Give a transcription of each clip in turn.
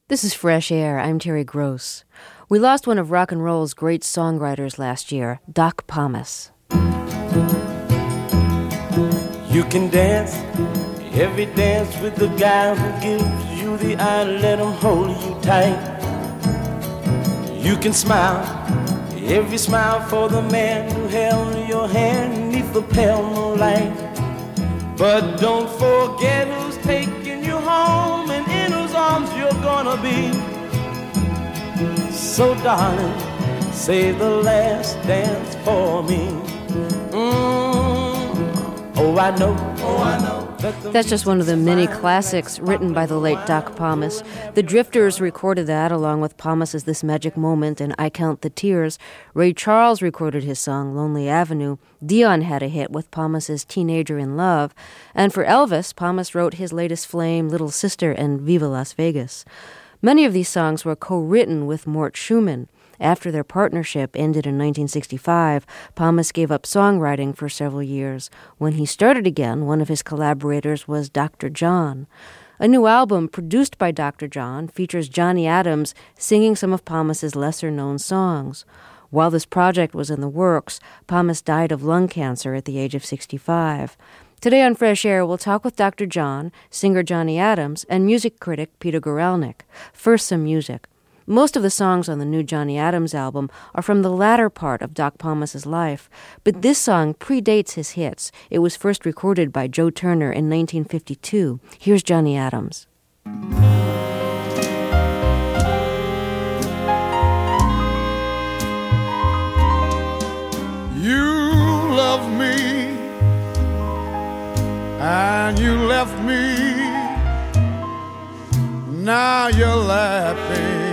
This is Fresh Air. I'm Terry Gross. We lost one of rock and roll's great songwriters last year, Doc Pomus. You can dance, every dance with the guy who gives you the eye, let him hold you tight. You can smile, every smile for the man who held your hand neath the pale moonlight. But don't forget who's taking you home and in whose arms you're gonna be. So darling, save the last dance for me. Oh, I know. That's just one of the many classics written by the late Doc Pomus. The Drifters recorded that along with Pomus's This Magic Moment and I Count the Tears. Ray Charles recorded his song Lonely Avenue. Dion had a hit with Pomus's Teenager in Love. And for Elvis, Pomus wrote his latest flame, Little Sister and Viva Las Vegas. Many of these songs were co-written with Mort Schumann. After their partnership ended in 1965, Pomus gave up songwriting for several years. When he started again, one of his collaborators was Dr. John. A new album produced by Dr. John features Johnny Adams singing some of Pomus's lesser-known songs. While this project was in the works, Pomus died of lung cancer at the age of 65. Today on Fresh Air, we'll talk with Dr. John, singer Johnny Adams, and music critic Peter Guralnick. First, some music. Most of the songs on the new Johnny Adams album are from the latter part of Doc Pomus's life, but this song predates his hits. It was first recorded by Joe Turner in 1952. Here's Johnny Adams. You love me and you left me. Now you're laughing.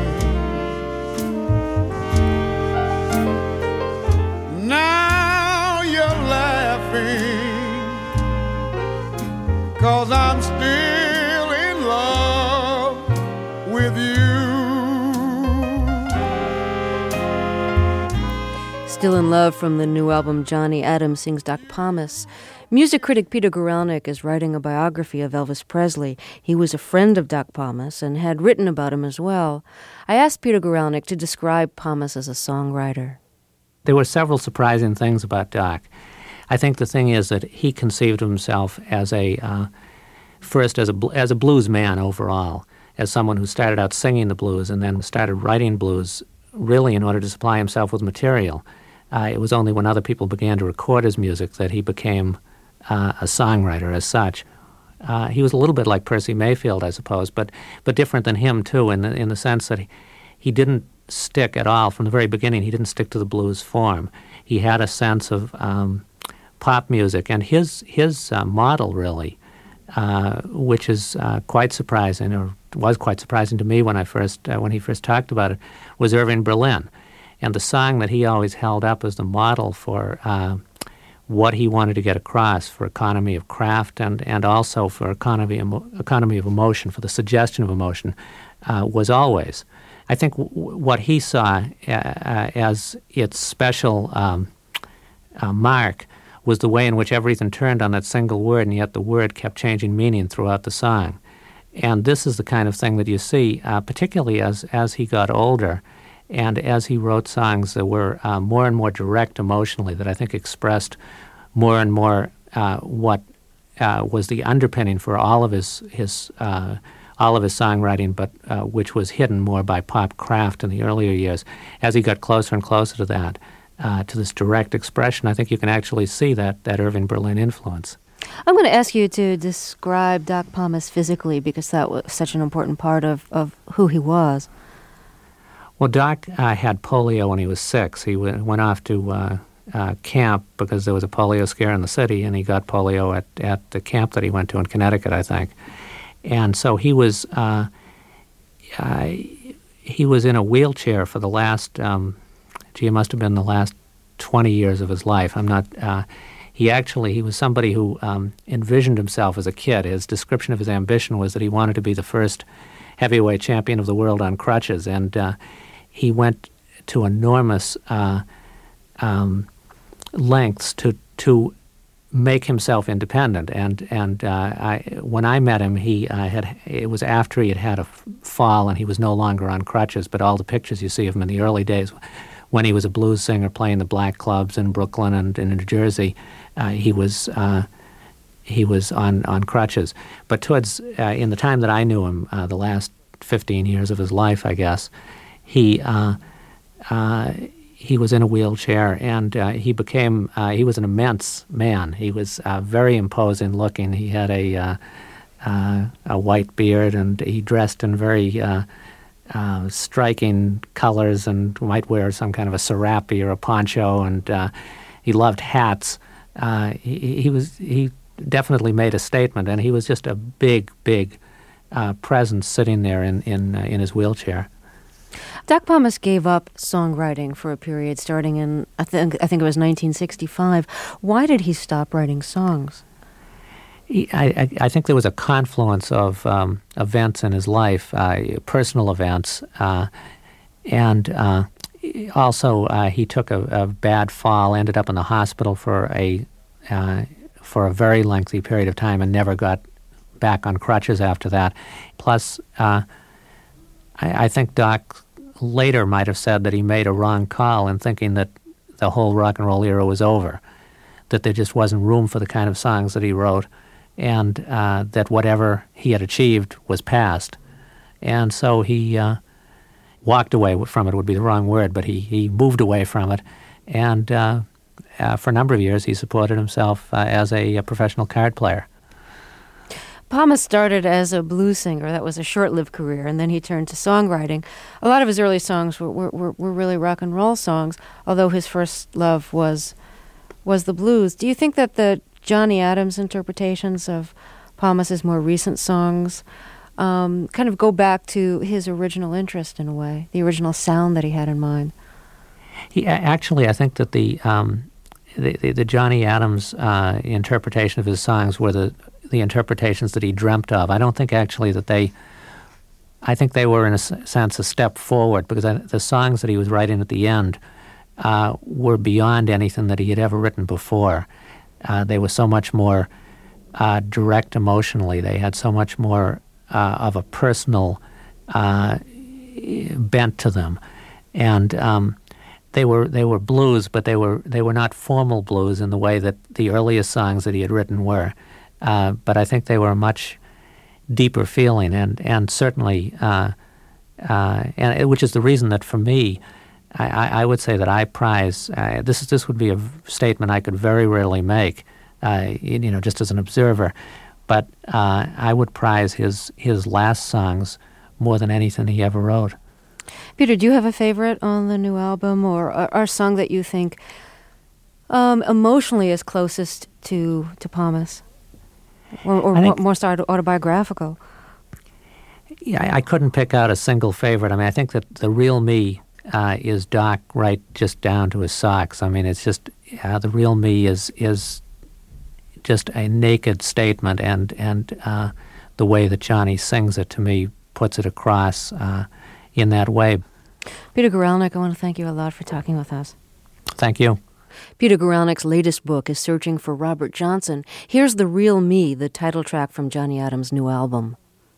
Now you're laughing, 'cause I'm still in love with you. Still in Love from the new album Johnny Adams Sings Doc Pomus. Music critic Peter Guralnick is writing a biography of Elvis Presley. He was a friend of Doc Pomus and had written about him as well. I asked Peter Guralnick to describe Pomus as a songwriter. There were several surprising things about Doc. I think the thing is that he conceived of himself as first as a blues man overall, as someone who started out singing the blues and then started writing blues really in order to supply himself with material. It was only when other people began to record his music that he became a songwriter as such. He was a little bit like Percy Mayfield, I suppose, but different than him too, in the sense that he didn't stick at all from the very beginning. He didn't stick to the blues form. He had a sense of pop music, and his model really, which is quite surprising, or was quite surprising to me when he first talked about it, was Irving Berlin, and the song that he always held up as the model for what he wanted to get across for economy of craft and also for economy of emotion, for the suggestion of emotion, was Always. I think what he saw as its special mark was the way in which everything turned on that single word, and yet the word kept changing meaning throughout the song. And this is the kind of thing that you see, particularly as he got older, and as he wrote songs that were more and more direct emotionally, that I think expressed more and more what was the underpinning for all of his songwriting, but which was hidden more by pop craft in the earlier years. As he got closer and closer to that, to this direct expression, I think you can actually see that Irving Berlin influence. I'm going to ask you to describe Doc Pomus physically, because that was such an important part of who he was. Well, Doc had polio when he was 6. He went off to camp because there was a polio scare in the city, and he got polio at the camp that he went to in Connecticut, I think. And so he was in a wheelchair for the last, it must have been the last 20 years of his life. He was somebody who envisioned himself as a kid. His description of his ambition was that he wanted to be the first heavyweight champion of the world on crutches, and he went to enormous lengths to make himself independent. And when I met him, it was after he had had a fall and he was no longer on crutches. But all the pictures you see of him in the early days, when he was a blues singer playing the black clubs in Brooklyn and in New Jersey, he was on crutches. But towards in the time that I knew him, the last 15 years of his life, I guess, he was in a wheelchair, and he was an immense man. He was very imposing looking. He had a white beard, and he dressed in very striking colors, and might wear some kind of a serape or a poncho, and he loved hats. He definitely made a statement, and he was just a big presence sitting there in his wheelchair. Doc Pomus gave up songwriting for a period starting in, I think it was 1965. Why did he stop writing songs? I think there was a confluence of events in his life, personal events, and also he took a bad fall, ended up in the hospital for a very lengthy period of time and never got back on crutches after that. Plus, I think Doc later might have said that he made a wrong call in thinking that the whole rock and roll era was over, that there just wasn't room for the kind of songs that he wrote, and that whatever he had achieved was past. And so he walked away from it, would be the wrong word, but he moved away from it. And for a number of years, he supported himself as a professional card player. Pomus started as a blues singer. That was a short-lived career, and then he turned to songwriting. A lot of his early songs were really rock and roll songs, although his first love was the blues. Do you think that the Johnny Adams interpretations of Pomus's more recent songs kind of go back to his original interest in a way, the original sound that he had in mind? Actually, I think that the Johnny Adams interpretation of his songs were the interpretations that he dreamt of. I don't think actually that I think they were in a sense a step forward, because the songs that he was writing at the end were beyond anything that he had ever written before. They were so much more direct emotionally. They had so much more of a personal bent to them, and they were blues, but they were not formal blues in the way that the earliest songs that he had written were. But I think they were a much deeper feeling, and certainly, which is the reason that for me, I would say that I prize. This would be a statement I could very rarely make, just as an observer. But I would prize his last songs more than anything he ever wrote. Peter, do you have a favorite on the new album, or a song that you think emotionally is closest to Pomus? Or more autobiographical? Yeah, I couldn't pick out a single favorite. I mean, I think that the real me is Doc right just down to his socks. I mean, it's just the real me is just a naked statement, and the way that Johnny sings it to me puts it across in that way. Peter Guralnick, I want to thank you a lot for talking with us. Thank you. Peter Guralnick's latest book is Searching for Robert Johnson. Here's The Real Me, the title track from Johnny Adams' new album.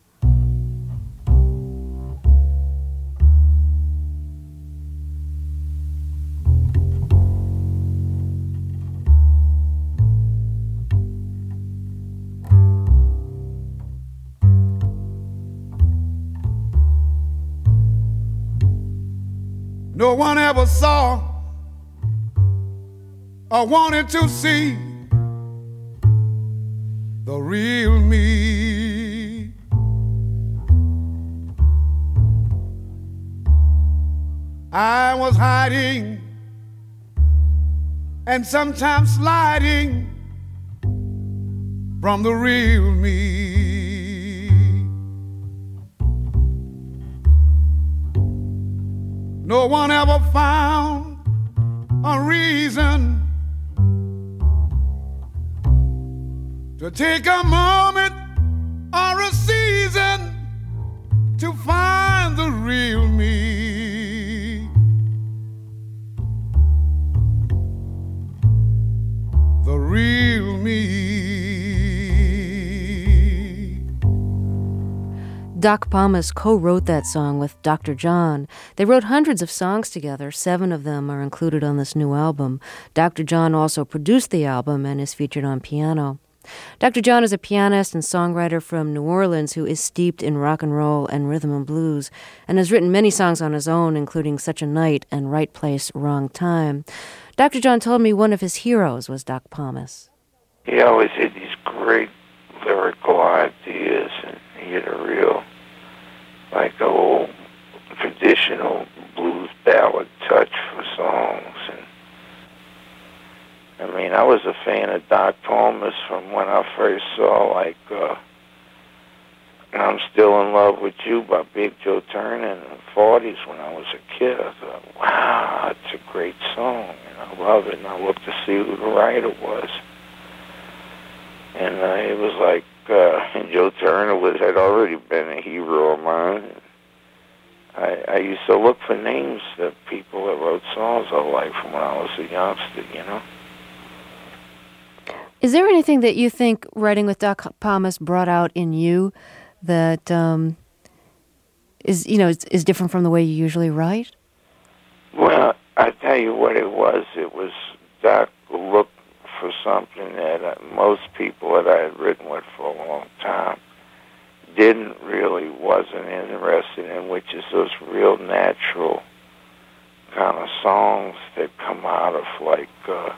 No one ever saw or wanted to see the real me. I was hiding and sometimes sliding from the real me. No one ever found a reason to take a moment or a season to find the real me. The real me. Doc Pomus co-wrote that song with Dr. John. They wrote hundreds of songs together. 7 of them are included on this new album. Dr. John also produced the album and is featured on piano. Dr. John is a pianist and songwriter from New Orleans who is steeped in rock and roll and rhythm and blues and has written many songs on his own, including Such a Night and Right Place, Wrong Time. Dr. John told me one of his heroes was Doc Pomus. He always had these great lyrical ideas, and he had a real, like, old traditional blues ballad touch for songs. And I mean, I was a fan of Doc Pomus from when I first saw, like, I'm Still in Love with You by Big Joe Turner in the 40s when I was a kid. I thought, wow, it's a great song, and I love it. And I looked to see who the writer was. And it was like, and Joe Turner had already been a hero of mine. I used to look for names of people that wrote songs I liked from when I was a youngster, you know. Is there anything that you think writing with Doc Pomus brought out in you that is different from the way you usually write? Well, I tell you what it was. It was Doc looked for something that most people that I had written with for a long time wasn't interested in, which is those real natural kind of songs that come out of, like,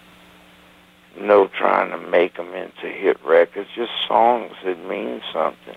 no trying to make them into hit records, just songs that mean something.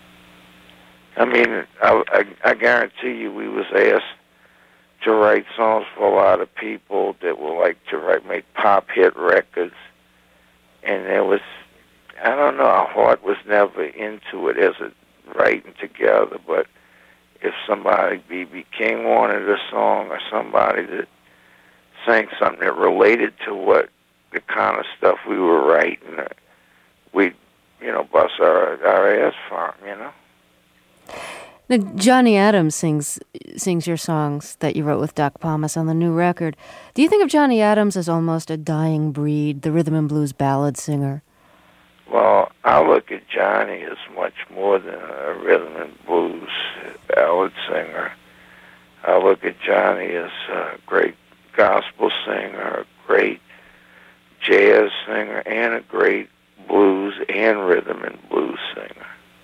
I mean, I guarantee you we was asked to write songs for a lot of people that were like to make pop hit records, and there was, I don't know, our heart was never into it as a writing together, but if somebody, B.B. King wanted a song or somebody that sang something that related to what the kind of stuff we were writing, we'd, bust our ass for them, Now, Johnny Adams sings your songs that you wrote with Doc Pomus on the new record. Do you think of Johnny Adams as almost a dying breed, the rhythm and blues ballad singer? Well, I look at Johnny as much more than a rhythm and blues ballad singer. I look at Johnny as a great gospel singer, a great jazz singer, and a great blues and rhythm and blues singer.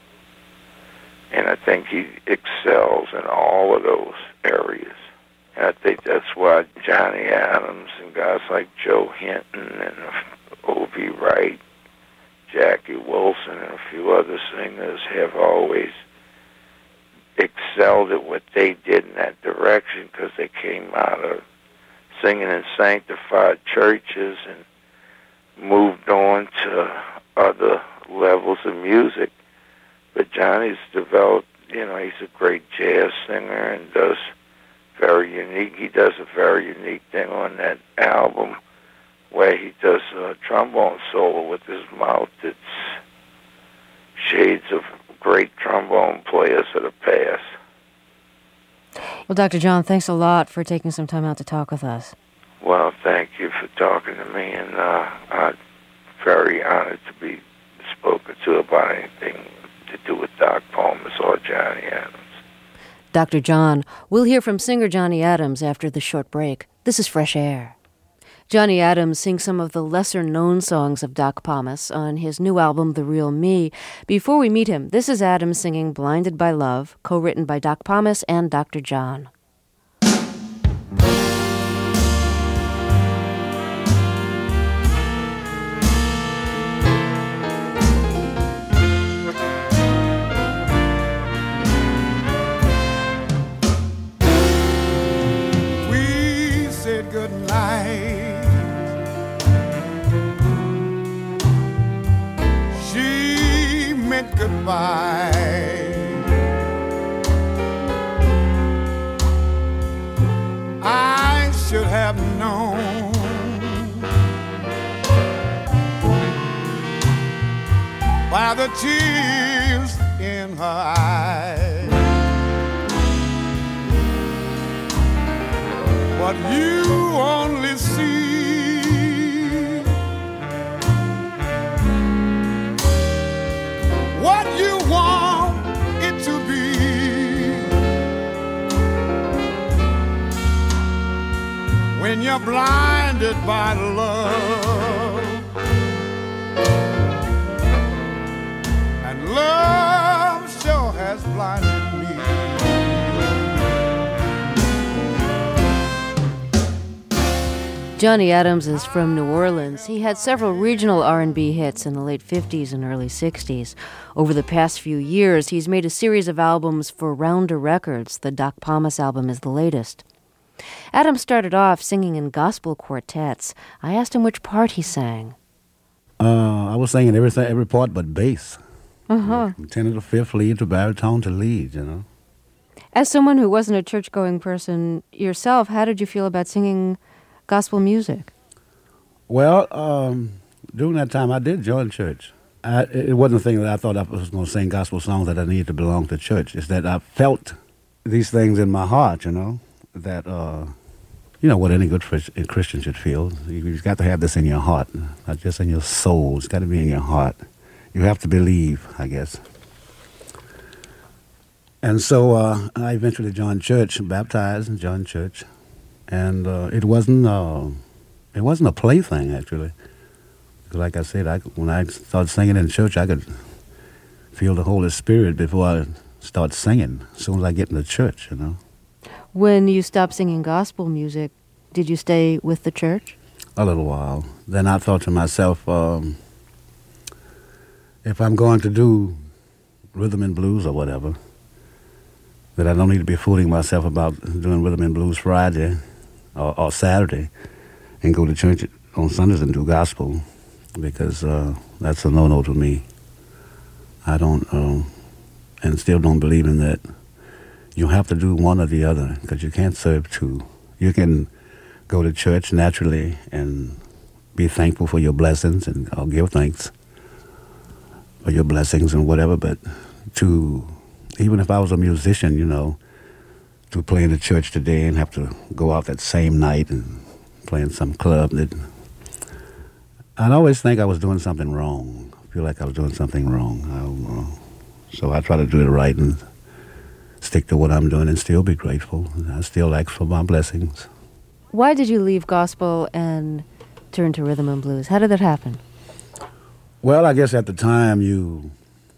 And I think he excels in all of those areas. And I think that's why Johnny Adams and guys like Joe Hinton and O.V. Wright, Jackie Wilson, and a few other singers have always excelled at what they did in that direction, because they came out of singing in sanctified churches and moved on to other levels of music. But Johnny's developed, he's a great jazz singer and does he does a very unique thing on that album where he does a trombone solo with his mouth that's shades of great trombone players of the past. Well, Dr. John, thanks a lot for taking some time out to talk with us. Well, thank you for talking to me, and I'm very honored to be spoken to about anything to do with Doc Pomus or Johnny Adams. Dr. John, we'll hear from singer Johnny Adams after the short break. This is Fresh Air. Johnny Adams sings some of the lesser-known songs of Doc Pomus on his new album, The Real Me. Before we meet him, this is Adams singing Blinded by Love, co-written by Doc Pomus and Dr. John. Goodbye. I should have known by the tears in her eyes what you only see. What you want it to be. when you're blinded by love. And love sure has blinded me. Johnny Adams is from New Orleans. He had several regional R&B hits in the late 50s and early 60s. Over the past few years, he's made a series of albums for Rounder Records. The Doc Pomus album is the latest. Adams started off singing in gospel quartets. I asked him which part he sang. I was singing every part but bass. From tenor to fifth, lead to baritone to lead, you know. As someone who wasn't a church-going person yourself, how did you feel about singing gospel music? Well, during that time, I did join church. It wasn't a thing that I thought I was going to sing gospel songs that I needed to belong to church. It's that I felt these things in my heart, you know, that, you know, what any good Christian should feel. You've got to have this in your heart, not just in your soul. It's got to be in your heart. You have to believe, I guess. And so I eventually joined church, baptized and joined church. And it wasn't a plaything, actually. Like I said, when I started singing in church, I could feel the Holy Spirit before I start singing, as soon as I get into church, you know. When you stopped singing gospel music, did you stay with the church? A little while. Then I thought to myself, if I'm going to do rhythm and blues or whatever, that I don't need to be fooling myself about doing rhythm and blues Friday or Saturday and go to church on Sundays and do gospel, because that's a no-no to me. I don't, and still don't believe in that. You have to do one or the other, because you can't serve two. You can go to church naturally and be thankful for your blessings and or give thanks for your blessings and whatever, but even if I was a musician, you know, to play in the church today and have to go out that same night and play in some club, I'd always think I was doing something wrong. I feel like I was doing something wrong. So I try to do it right and stick to what I'm doing and still be grateful. I still ask for my blessings. Why did you leave gospel and turn to rhythm and blues? How did that happen? Well, I guess at the time you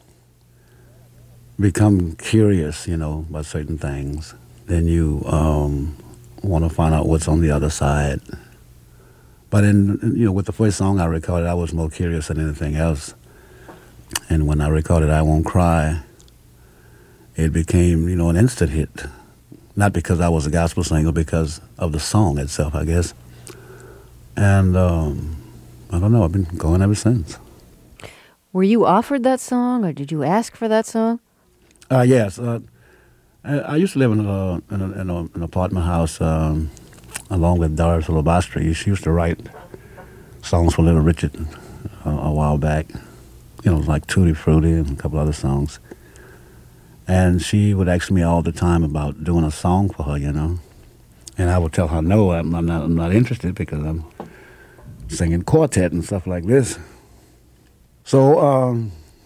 become curious, you know, about certain things. Then you want to find out what's on the other side. But with the first song I recorded, I was more curious than anything else. And when I recorded I Won't Cry, it became, an instant hit. Not because I was a gospel singer, because of the song itself, I guess. And I don't know, I've been going ever since. Were you offered that song, or did you ask for that song? Yes. I used to live in an apartment house along with Doris Labastri. She used to write songs for Little Richard a while back. Like Tutti Frutti and a couple other songs. And she would ask me all the time about doing a song for her, And I would tell her, no, I'm not interested, because I'm singing quartet and stuff like this. So,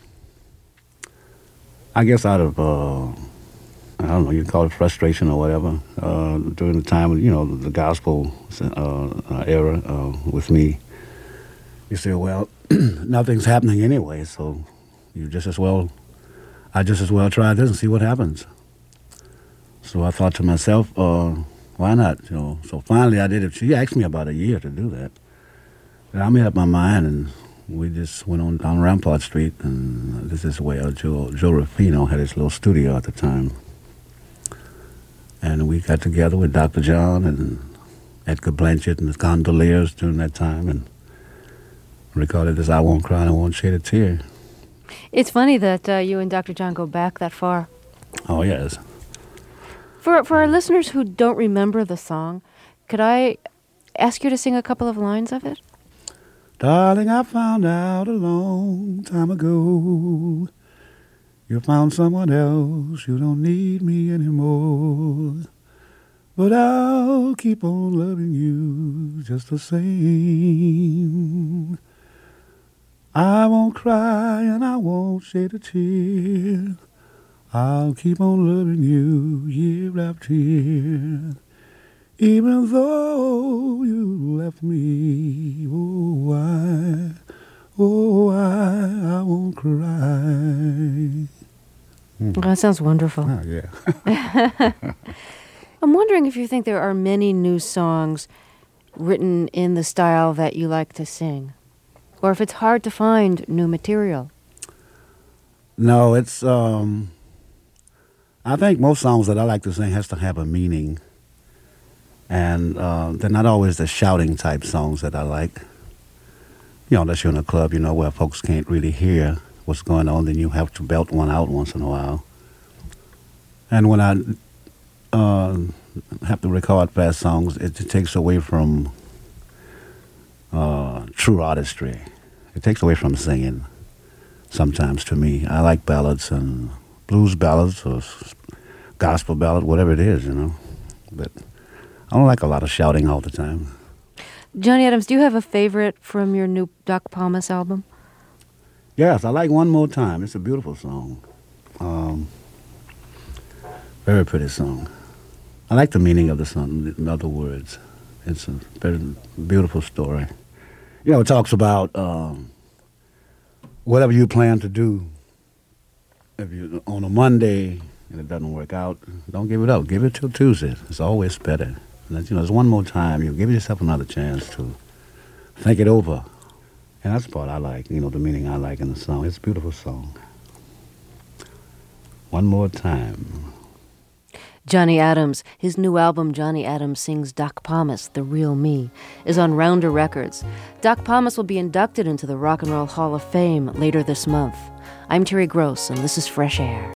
I guess out of, I don't know, you'd call it frustration or whatever, during the time of, the gospel era with me, you say, well, nothing's happening anyway, so I just as well try this and see what happens. So I thought to myself, why not? So finally I did it. She asked me about a year to do that. And I made up my mind, and we just went on down Rampart Street, and this is where Joe Ruffino had his little studio at the time. And we got together with Dr. John and Edgar Blanchett and the Gondoliers during that time, and recorded this I Won't Cry and I Won't Shed a Tear. It's funny that you and Dr. John go back that far. Oh, yes. For our listeners who don't remember the song, could I ask you to sing a couple of lines of it? Darling, I found out a long time ago you found someone else, you don't need me anymore. But I'll keep on loving you just the same. I won't cry and I won't shed a tear. I'll keep on loving you year after year. Even though you left me, I won't cry. Well, that sounds wonderful. Oh, yeah. I'm wondering if you think there are many new songs written in the style that you like to sing, or if it's hard to find new material. No, it's, I think most songs that I like to sing has to have a meaning. And they're not always the shouting type songs that I like. You know, unless you're in a club, you know, where folks can't really hear what's going on, then you have to belt one out once in a while. And when I have to record fast songs, it takes away from true artistry. It takes away from singing sometimes to me. I like ballads and blues ballads or gospel ballad, whatever it is, you know. But I don't like a lot of shouting all the time. Johnny Adams, do you have a favorite from your new Doc Pomus album? Yes, I like One More Time. It's a beautiful song. Very pretty song. I like the meaning of the song, in other words. It's a very beautiful story. You know, it talks about whatever you plan to do. If you on a Monday and it doesn't work out, don't give it up. Give it till Tuesday. It's always better. And, you know, there's one more time. You give yourself another chance to think it over. And that's the part I like, you know, the meaning I like in the song. It's a beautiful song. One More Time. Johnny Adams, his new album, Johnny Adams Sings Doc Pomus, The Real Me, is on Rounder Records. Doc Pomus will be inducted into the Rock and Roll Hall of Fame later this month. I'm Terry Gross, and this is Fresh Air.